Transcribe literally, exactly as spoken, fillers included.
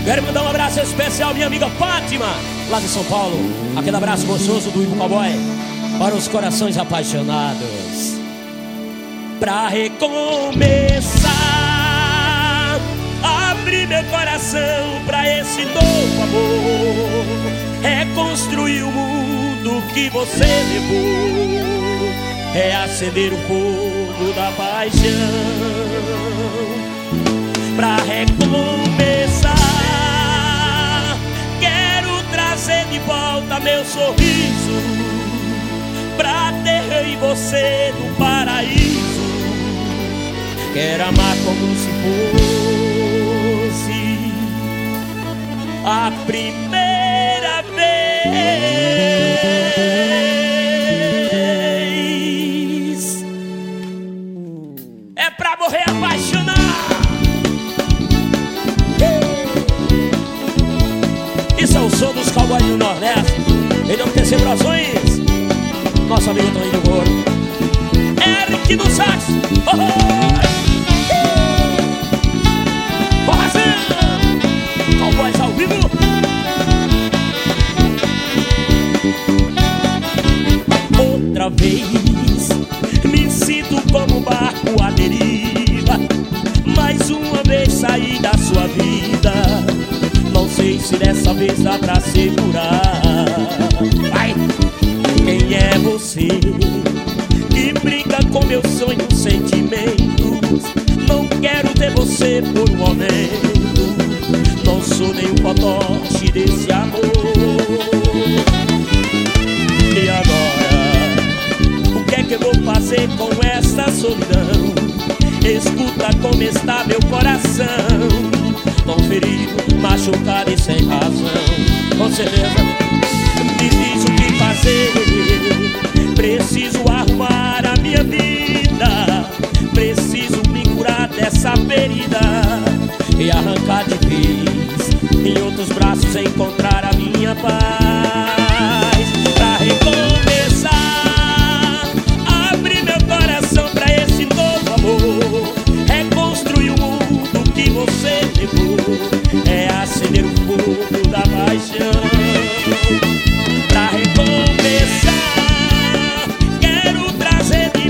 Quero mandar um abraço especial à minha amiga Fátima, lá de São Paulo. Aquele abraço gostoso do Ivo Cowboy para os corações apaixonados. Pra recomeçar, abrir meu coração pra esse novo amor, reconstruir o mundo que você levou, é acender o fogo da paixão. Pra recomeçar, quero trazer de volta meu sorriso, pra ter em você no paraíso. Quero amar como se fosse a primeira vez. É pra morrer apaixonado. Isso é o som dos cowboys do Nordeste. Em nome de Celebrações, nosso amigo Toninho do Goro, Eric do Sax. Oh, oh. Cowboys ao vivo. Outra vez me sinto como um barco à deriva. Mais uma vez saí da sua vida. Não sei se dessa vez dá pra segurar. Vai! Quem é você que brinca com meus sonhos, sentimentos? Não quero ter você por um momento. Não sou nem um fantoche desse amor. E agora, o que é que eu vou fazer com essa solidão? Escuta como está meu coração, tão ferido, machucado e sem razão. Com certeza, me diz o que fazer. Preciso arrumar a minha vida, preciso me curar dessa ferida e arrancar de vez, em outros braços encontrar a minha paz. Pra recomeçar, abrir meu coração pra esse novo amor, reconstruir o mundo que você levou, é acender o fogo da paixão. Pra recomeçar, quero trazer de